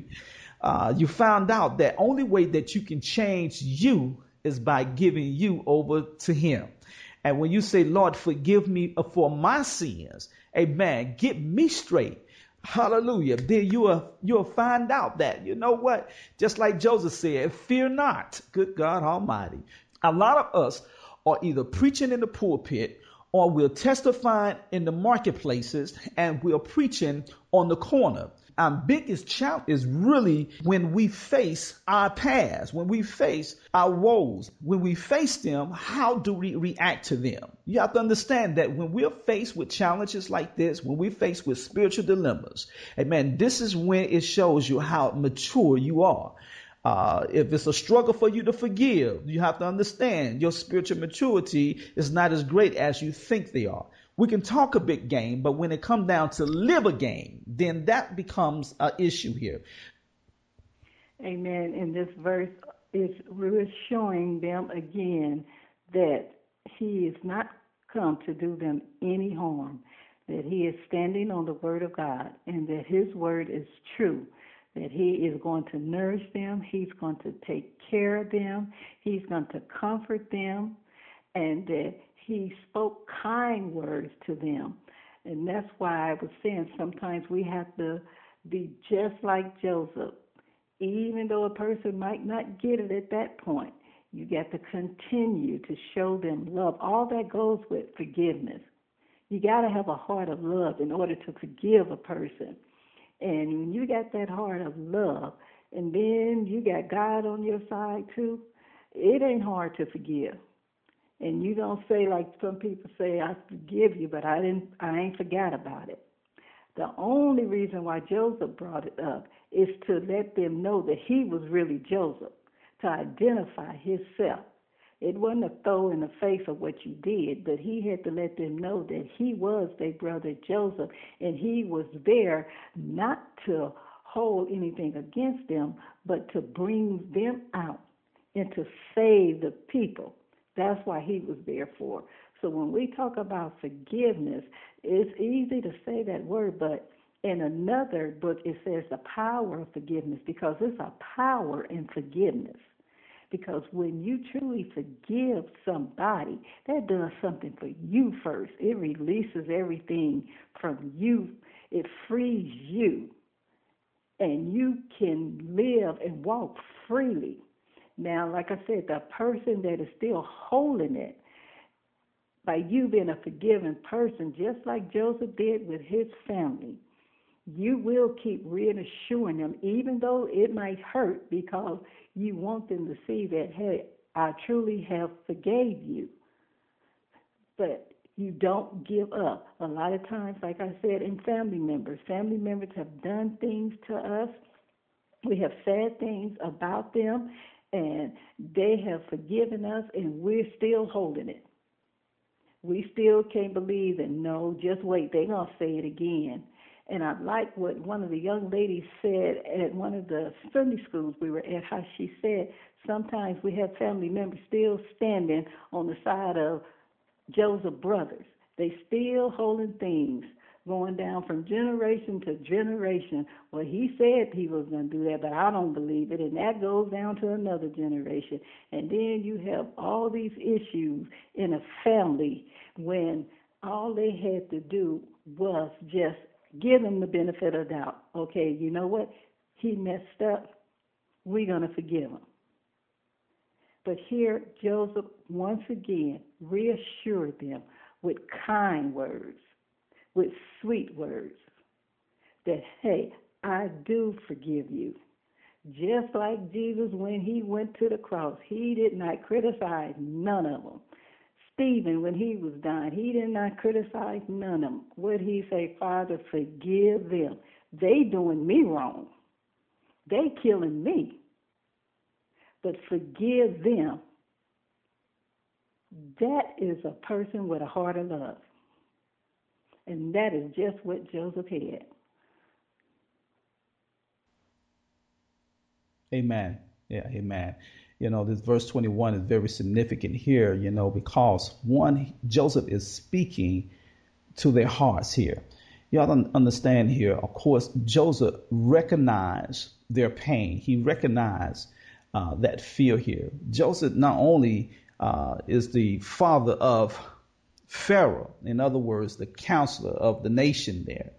You found out that only way that you can change you is by giving you over to him. And when you say, Lord, forgive me for my sins, amen, get me straight. Hallelujah. Then you'll find out that, you know what? Just like Joseph said, fear not, good God Almighty. A lot of us are either preaching in the pulpit or we're testifying in the marketplaces and we're preaching on the corner. Our biggest challenge is really when we face our past, when we face our woes, when we face them, how do we react to them? You have to understand that when we're faced with challenges like this, when we're faced with spiritual dilemmas, amen, this is when it shows you how mature you are. If it's a struggle for you to forgive, you have to understand your spiritual maturity is not as great as you think they are. We can talk a big game, but when it comes down to live a game, then that becomes an issue here. Amen. In this verse, we're showing them again that he is not come to do them any harm, that he is standing on the word of God and that his word is true. That he is going to nourish them, he's going to take care of them, he's going to comfort them, and that he spoke kind words to them. And that's why I was saying sometimes we have to be just like Joseph. Even though a person might not get it at that point, you got to continue to show them love. All that goes with forgiveness. You got to have a heart of love in order to forgive a person. And when you got that heart of love, and then you got God on your side too, it ain't hard to forgive. And you don't say like some people say, I forgive you, but I ain't forgot about it. The only reason why Joseph brought it up is to let them know that he was really Joseph, to identify himself. It wasn't a throw in the face of what you did, but he had to let them know that he was their brother Joseph, and he was there not to hold anything against them, but to bring them out and to save the people. That's why he was there for. So when we talk about forgiveness, it's easy to say that word, but in another book it says the power of forgiveness, because there's a power in forgiveness. Because when you truly forgive somebody, that does something for you first. It releases everything from you. It frees you. And you can live and walk freely. Now, like I said, the person that is still holding it, by you being a forgiving person, just like Joseph did with his family, you will keep reassuring them, even though it might hurt, because you want them to see that, hey, I truly have forgave you. But you don't give up. A lot of times, like I said, in family members have done things to us. We have said things about them, and they have forgiven us, and we're still holding it. We still can't believe that, no, just wait, they're going to say it again. And I like what one of the young ladies said at one of the Sunday schools we were at, how she said sometimes we have family members still standing on the side of Joseph's brothers. They still holding things, going down from generation to generation. Well, he said he was going to do that, but I don't believe it. And that goes down to another generation. And then you have all these issues in a family when all they had to do was just give him the benefit of doubt. Okay, you know what? He messed up. We're going to forgive him. But here, Joseph once again reassured them with kind words, with sweet words, that, hey, I do forgive you. Just like Jesus, when he went to the cross, he did not criticize none of them. Stephen, when he was dying, he did not criticize none of them. What did he say? Father, forgive them. They doing me wrong. They killing me. But forgive them. That is a person with a heart of love. And that is just what Joseph had. Amen. Yeah, amen. This verse 21 is very significant here, because one, Joseph is speaking to their hearts here. You all understand here, of course, Joseph recognized their pain. He recognized that fear here. Joseph not only is the father of Pharaoh, in other words, the counselor of the nation there,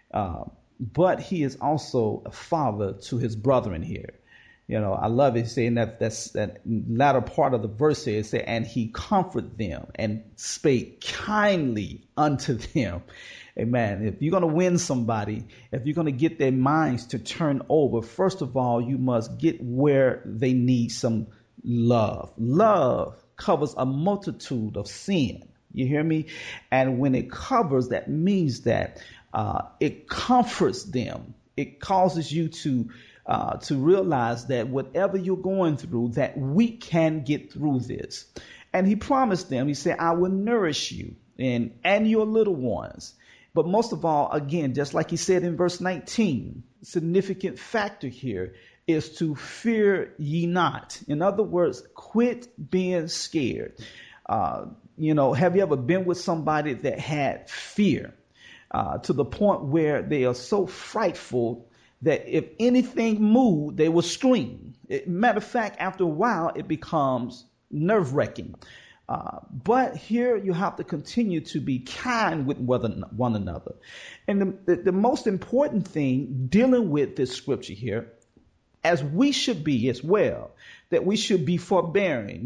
but he is also a father to his brethren here. I love it saying that latter part of the verse here, say, and he comforted them and spake kindly unto them. Amen. If you're going to win somebody, if you're going to get their minds to turn over, first of all, you must get where they need some love. Love covers a multitude of sin. You hear me? And when it covers, that means that it comforts them. It causes you to realize that whatever you're going through, that we can get through this. And he promised them, he said, I will nourish you and your little ones. But most of all, again, just like he said in verse 19, significant factor here is to fear ye not. In other words, quit being scared. Have you ever been with somebody that had fear to the point where they are so frightful that if anything moved, they will scream? Matter of fact, after a while, it becomes nerve-wracking. But here you have to continue to be kind with one another. And the most important thing dealing with this scripture here, as we should be as well, that we should be forbearing,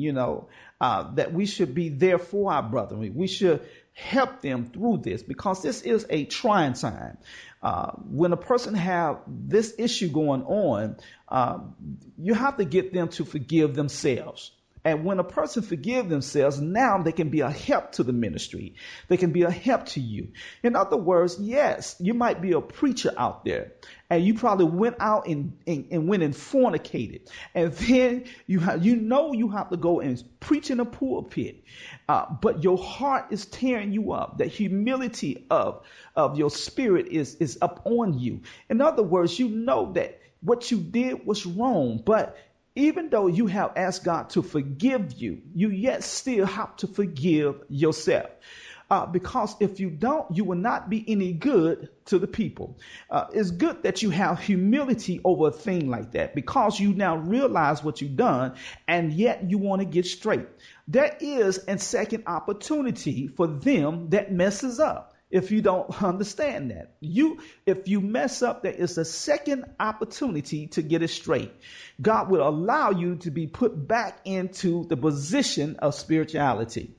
that we should be there for our brethren. We should help them through this, because this is a trying time. When a person have this issue going on, you have to get them to forgive themselves. And when a person forgives themselves, now they can be a help to the ministry. They can be a help to you. In other words, yes, you might be a preacher out there, and you probably went out and went and fornicated. And then you have to go and preach in a pulpit. But your heart is tearing you up. The humility of your spirit is up on you. In other words, you know that what you did was wrong, but even though you have asked God to forgive you, you yet still have to forgive yourself. because if you don't, you will not be any good to the people. It's good that you have humility over a thing like that, because you now realize what you've done, and yet you want to get straight. There is a second opportunity for them that messes up. If you don't understand that, if you mess up, there is a second opportunity to get it straight. God will allow you to be put back into the position of spirituality.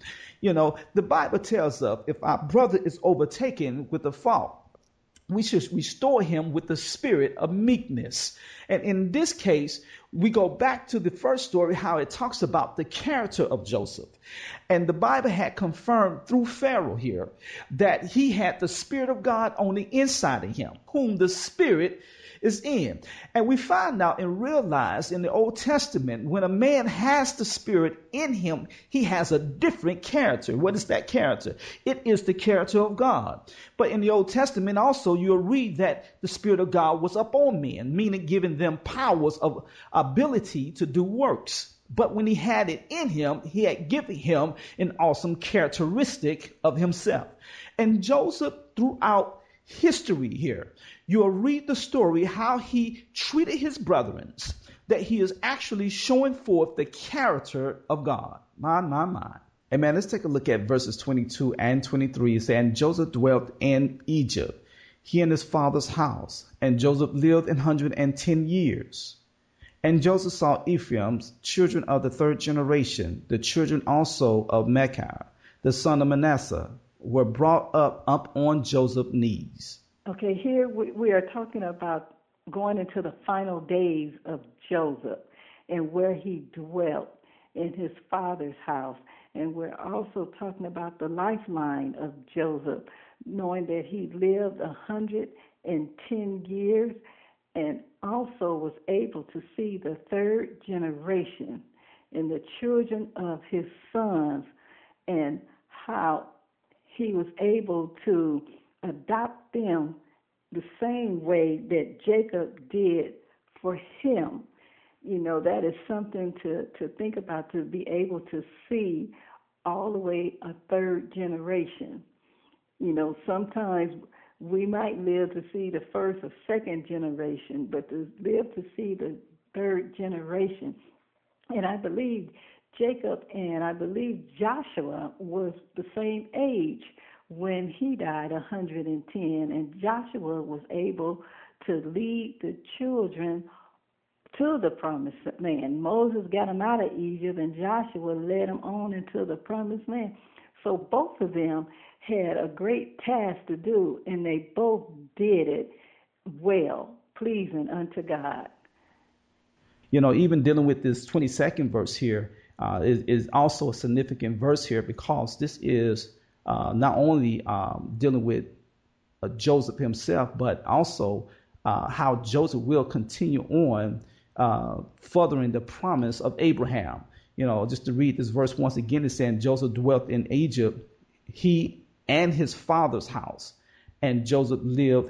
The Bible tells us, if our brother is overtaken with a fault, we should restore him with the spirit of meekness. And in this case, we go back to the first story, how it talks about the character of Joseph. And the Bible had confirmed through Pharaoh here that he had the Spirit of God on the inside of him, whom the Spirit is in. And we find out and realize in the Old Testament, when a man has the Spirit in him, he has a different character. What is that character? It is the character of God. But in the Old Testament also, you'll read that the Spirit of God was upon men, meaning giving them powers of ability to do works. But when he had it in him, he had given him an awesome characteristic of himself. And Joseph, throughout history here, you'll read the story how he treated his brethren, that he is actually showing forth the character of God. My. Amen. Let's take a look at verses 22 and 23. It says, and Joseph dwelt in Egypt, he and his father's house. And Joseph lived 110 years. And Joseph saw Ephraim's children of the third generation, the children also of Machir, the son of Manasseh, were brought up on Joseph's knees. Okay, here we are talking about going into the final days of Joseph and where he dwelt in his father's house. And we're also talking about the lifeline of Joseph, knowing that he lived 110 years and also was able to see the third generation and the children of his sons, and how he was able to adopt them the same way that Jacob did for him. That is something to think about, to be able to see all the way a third generation. Sometimes we might live to see the first or second generation, but to live to see the third generation. And I believe Jacob and I believe Joshua was the same age when he died, 110, and Joshua was able to lead the children to the promised land. Moses got them out of Egypt, and Joshua led them on into the promised land. So both of them had a great task to do, and they both did it well, pleasing unto God. Even dealing with this 22nd verse here is also a significant verse here, because this is not only dealing with Joseph himself, but also how Joseph will continue on furthering the promise of Abraham. Just to read this verse once again, it's saying Joseph dwelt in Egypt, he and his father's house, and Joseph lived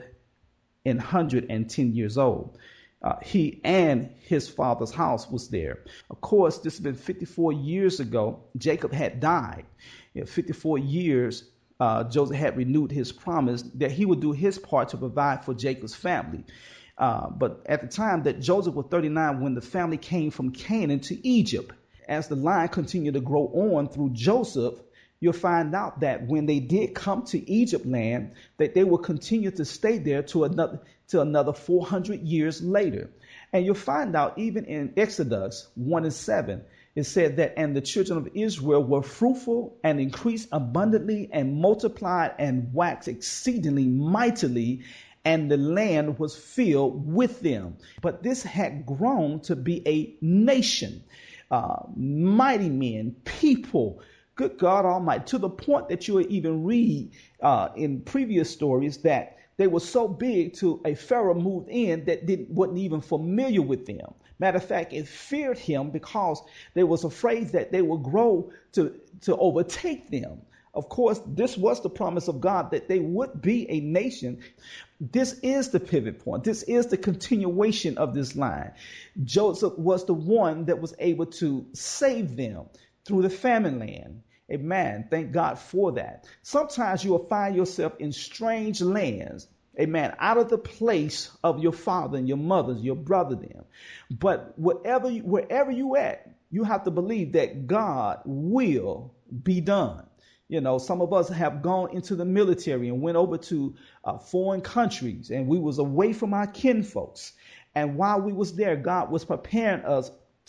110 years old. He and his father's house was there. Of course, this has been 54 years ago. Jacob had died. 54 years, Joseph had renewed his promise that he would do his part to provide for Jacob's family. But at the time that Joseph was 39 when the family came from Canaan to Egypt, as the line continued to grow on through Joseph, you'll find out that when they did come to Egypt land, that they will continue to stay there to another 400 years later. And you'll find out even in Exodus 1:7, it said that, and the children of Israel were fruitful and increased abundantly and multiplied and waxed exceedingly mightily, and the land was filled with them. But this had grown to be a nation, mighty men, people, good God Almighty, to the point that you would even read in previous stories that they were so big to a Pharaoh moved in that wasn't even familiar with them. Matter of fact, it feared him because they was afraid that they would grow to overtake them. Of course, this was the promise of God that they would be a nation. This is the pivot point. This is the continuation of this line. Joseph was the one that was able to save them through the famine land. Amen. Thank God for that. Sometimes you will find yourself in strange lands. Amen. Out of the place of your father and your mother, your brother, them. But wherever you at, you have to believe that God will be done. You know, some of us have gone into the military and went over to foreign countries, and we was away from our kinfolks. And while we was there, God was preparing us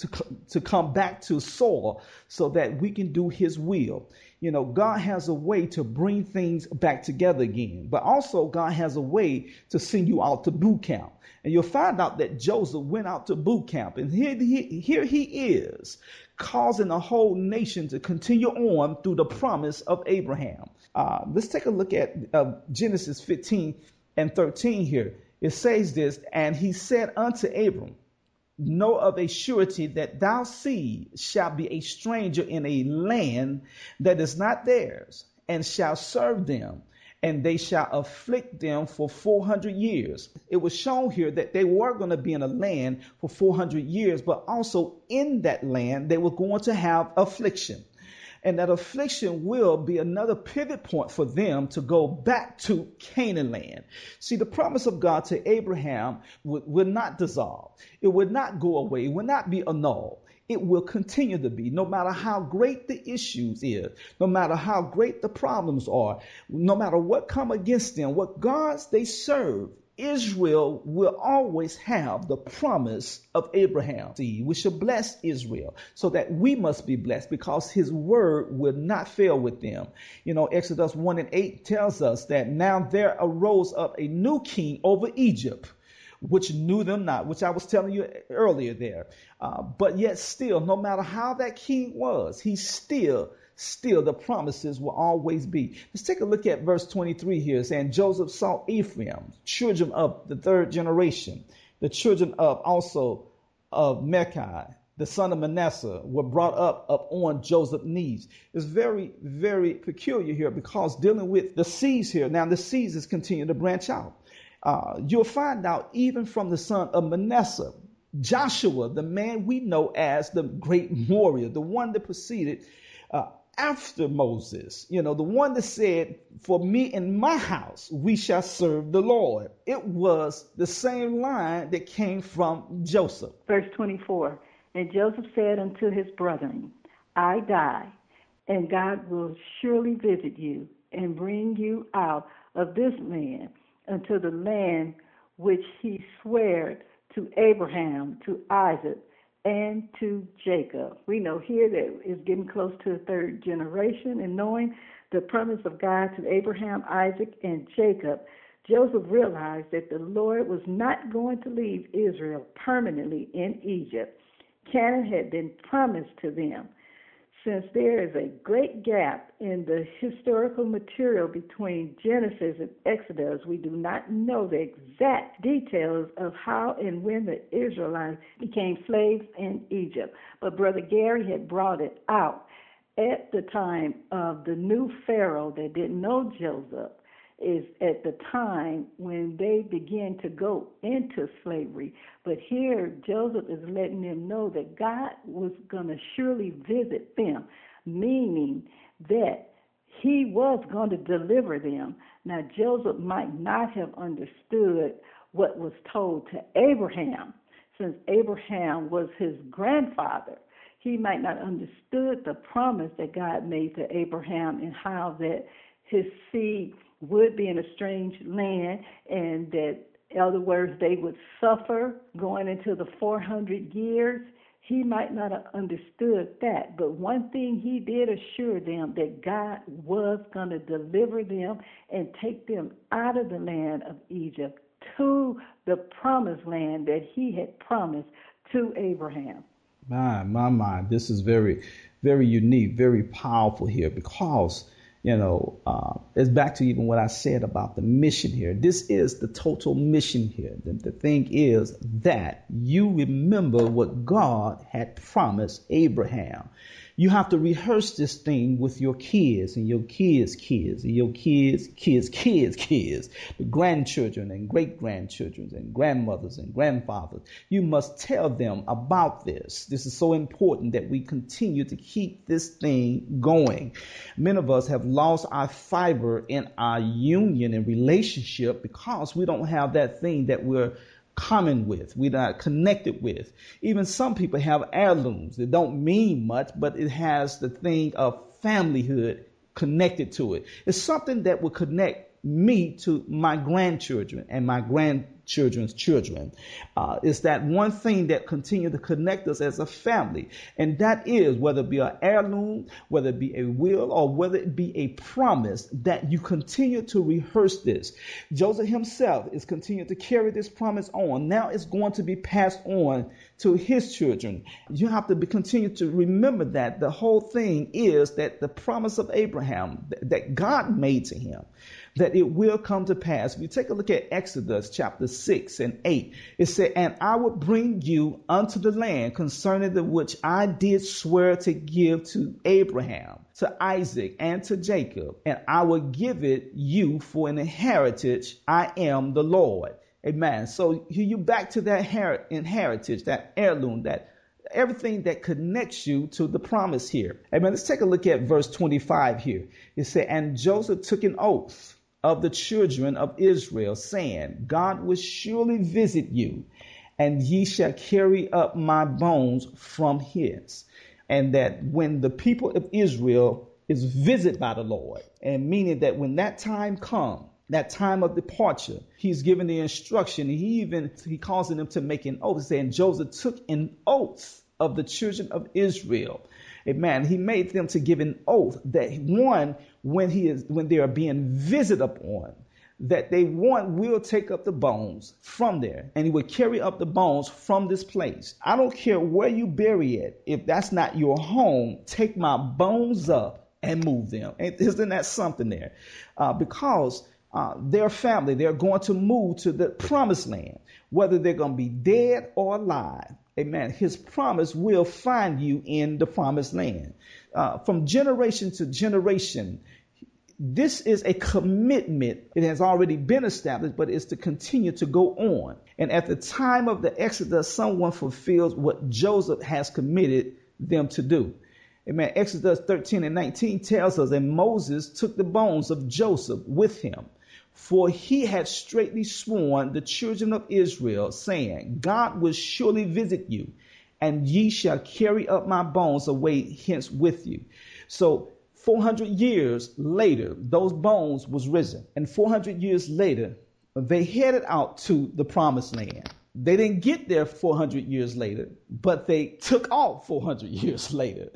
to come back to soil so that we can do his will. You know, God has a way to bring things back together again, but also God has a way to send you out to boot camp. And you'll find out that Joseph went out to boot camp, and here he is causing a whole nation to continue on through the promise of Abraham. Let's take a look at Genesis 15 and 13 here. It says this, and he said unto Abram, know of a surety that thou seed shall be a stranger in a land that is not theirs, and shall serve them, and they shall afflict them for 400 years. It was shown here that they were going to be in a land for 400 years, but also in that land they were going to have affliction. And that affliction will be another pivot point for them to go back to Canaan land. See, the promise of God to Abraham would not dissolve. It would not go away. It would not be annulled. It will continue to be, no matter how great the issues is, no matter how great the problems are, no matter what come against them, what gods they serve. Israel will always have the promise of Abraham. See, we should bless Israel so that we must be blessed because his word will not fail with them. You know, Exodus 1:8 tells us that now there arose up a new king over Egypt, which knew them not, which I was telling you earlier there. But yet still, no matter how that king was, he still the promises will always be. Let's take a look at verse 23 here, saying Joseph saw Ephraim, children of the third generation, the children of also of Mechai, the son of Manasseh, were brought up on Joseph's knees. It's very, very peculiar here because dealing with the seeds here. Now the seeds is continuing to branch out. You'll find out even from the son of Manasseh, Joshua, the man we know as the great warrior, the one that proceeded after Moses, you know, the one that said, for me and my house, we shall serve the Lord. It was the same line that came from Joseph. Verse 24, and Joseph said unto his brethren, I die, and God will surely visit you and bring you out of this land unto the land which he sware to Abraham, to Isaac, and to Jacob. We know here that it's getting close to the third generation, and knowing the promise of God to Abraham, Isaac, and Jacob, Joseph realized that the Lord was not going to leave Israel permanently in Egypt. Canaan had been promised to them. Since there is a great gap in the historical material between Genesis and Exodus, we do not know the exact details of how and when the Israelites became slaves in Egypt. But Brother Gary had brought it out at the time of the new Pharaoh that didn't know Joseph, is at the time when they began to go into slavery. But here Joseph is letting them know that God was going to surely visit them, meaning that he was going to deliver them. Now Joseph might not have understood what was told to Abraham, since Abraham was his grandfather. He might not have understood the promise that God made to Abraham and how that his seed would be in a strange land, and that, in other words, they would suffer going into the 400 years. He might not have understood that, but one thing he did assure them, that God was going to deliver them and take them out of the land of Egypt to the promised land that he had promised to Abraham. My, this is very, very unique, very powerful here because, you know, it's back to even what I said about the mission here. This is the total mission here. The thing is that you remember what God had promised Abraham. You have to rehearse this thing with your kids and your kids' kids and your kids, the grandchildren and great grandchildren and grandmothers and grandfathers. You must tell them about this. This is so important that we continue to keep this thing going. Many of us have lost our fiber in our union and relationship because we don't have that thing that we're common with, we're not connected with. Even some people have heirlooms that don't mean much, but it has the thing of familyhood connected to it. It's something that will connect me to my grandchildren and my grandchildren's children. It's that one thing that continues to connect us as a family. And that is whether it be an heirloom, whether it be a will, or whether it be a promise, that you continue to rehearse this. Joseph himself is continuing to carry this promise on. Now it's going to be passed on to his children. You have to continue to remember that the whole thing is that the promise of Abraham that God made to him, that it will come to pass. If you take a look at Exodus chapter 6 and 8, it said, and I will bring you unto the land concerning the which I did swear to give to Abraham, to Isaac, and to Jacob, and I will give it you for an inheritance. I am the Lord. Amen. So here you back to that inheritance, that heirloom, that everything that connects you to the promise here. Amen. Let's take a look at verse 25 here. It said, and Joseph took an oath of the children of Israel, saying, God will surely visit you, and ye shall carry up my bones from hence. And that when the people of Israel is visited by the Lord, and meaning that when that time comes, that time of departure, he's given the instruction. He causing them to make an oath, saying Joseph took an oath of the children of Israel. Amen. He made them to give an oath that one, when they are being visited upon, that they will take up the bones from there, and he would carry up the bones from this place. I don't care where you bury it. If that's not your home, take my bones up and move them. Isn't that something there? Because their family, they're going to move to the promised land, whether they're going to be dead or alive. Amen. His promise will find you in the promised land. From generation to generation, this is a commitment. It has already been established, but it's to continue to go on. And at the time of the Exodus, someone fulfills what Joseph has committed them to do. Amen. Exodus 13 and 19 tells us, and Moses took the bones of Joseph with him, for he had straitly sworn the children of Israel, saying, God will surely visit you, and ye shall carry up my bones away hence with you. So 400 years later, those bones was risen. And 400 years later, they headed out to the promised land. They didn't get there 400 years later, but they took off 400 years later.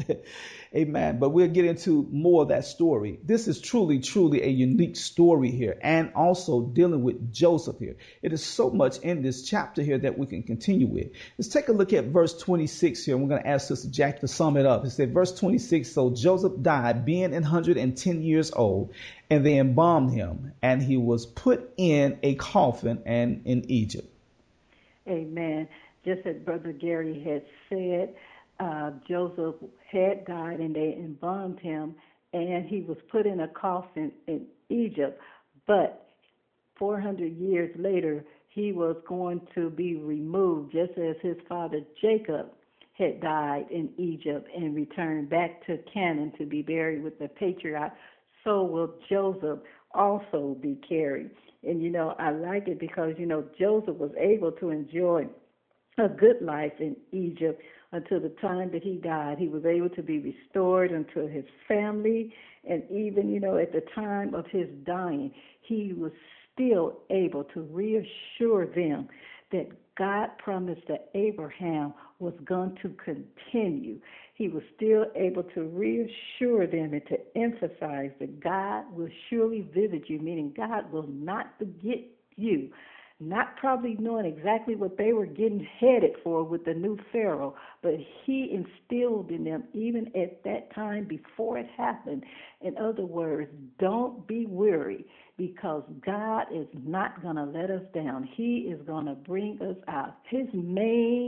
Amen. But we'll get into more of that story. This is truly, truly a unique story here, and also dealing with Joseph here. It is so much in this chapter here that we can continue with. Let's take a look at verse 26 here. We're going to ask Sister Jack to sum it up. It said, verse 26, so Joseph died, being 110 years old, and they embalmed him, and he was put in a coffin and in Egypt. Amen. Just as Brother Gary had said, Joseph had died and they embalmed him, and he was put in a coffin in Egypt. But 400 years later, he was going to be removed, just as his father Jacob had died in Egypt and returned back to Canaan to be buried with the patriarch. So will Joseph also be carried. And, I like it because, Joseph was able to enjoy a good life in Egypt until the time that he died. He was able to be restored unto his family. And even, at the time of his dying, he was still able to reassure them that God promised that Abraham was going to continue. He was still able to reassure them and to emphasize that God will surely visit you, meaning God will not forget you. Not probably knowing exactly what they were getting headed for with the new Pharaoh, but he instilled in them even at that time before it happened. In other words, don't be weary, because God is not going to let us down. He is going to bring us out. His main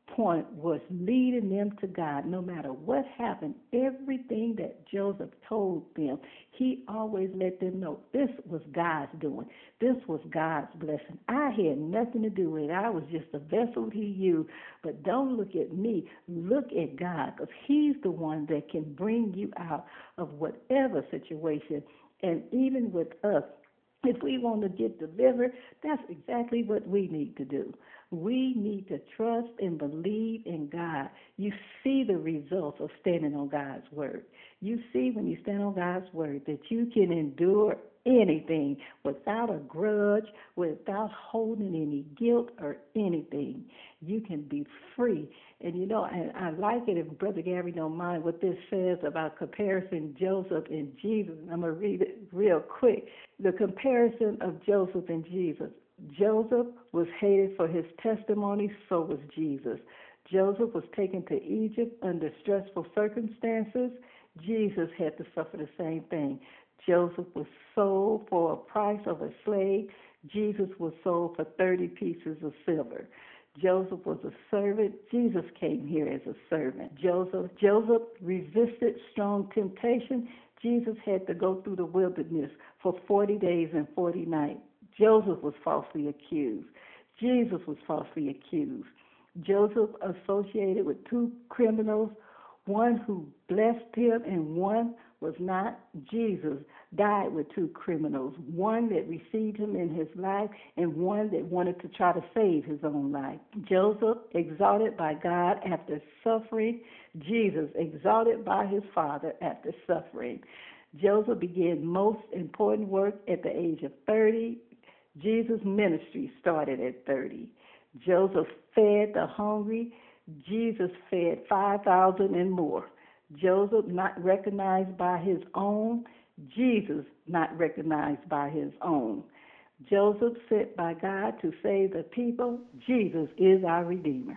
point was leading them to God. No matter what happened, everything that Joseph told them, he always let them know this was God's doing. This was God's blessing. I had nothing to do with it. I was just a vessel he used. But don't look at me. Look at God, because he's the one that can bring you out of whatever situation. And even with us, if we want to get delivered, that's exactly what we need to do. We need to trust and believe in God. You see the results of standing on God's word. You see when you stand on God's word that you can endure anything without a grudge, without holding any guilt or anything. You can be free. And you know, I like it, if Brother Gary don't mind, what this says about comparison Joseph and Jesus. I'm going to read it real quick. The comparison of Joseph and Jesus. Joseph was hated for his testimony, so was Jesus. Joseph was taken to Egypt under stressful circumstances. Jesus had to suffer the same thing. Joseph was sold for a price of a slave. Jesus was sold for 30 pieces of silver. Joseph was a servant. Jesus came here as a servant. Joseph resisted strong temptation. Jesus had to go through the wilderness for 40 days and 40 nights. Joseph was falsely accused. Jesus was falsely accused. Joseph associated with two criminals, one who blessed him and one was not. Jesus died with two criminals, one that received him in his life and one that wanted to try to save his own life. Joseph, exalted by God after suffering. Jesus, exalted by his Father after suffering. Joseph began most important work at the age of 30. Jesus' ministry started at 30. Joseph fed the hungry. Jesus fed 5,000 and more. Joseph not recognized by his own. Jesus not recognized by his own. Joseph sent by God to save the people. Jesus is our Redeemer.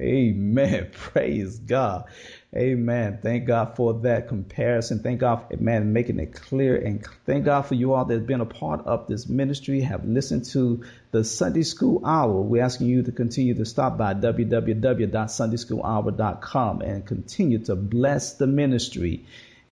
Amen. Praise God. Amen. Thank God for that comparison. Thank God for, man, making it clear. And thank God for you all that have been a part of this ministry, have listened to the Sunday School Hour. We're asking you to continue to stop by www.sundayschoolhour.com and continue to bless the ministry.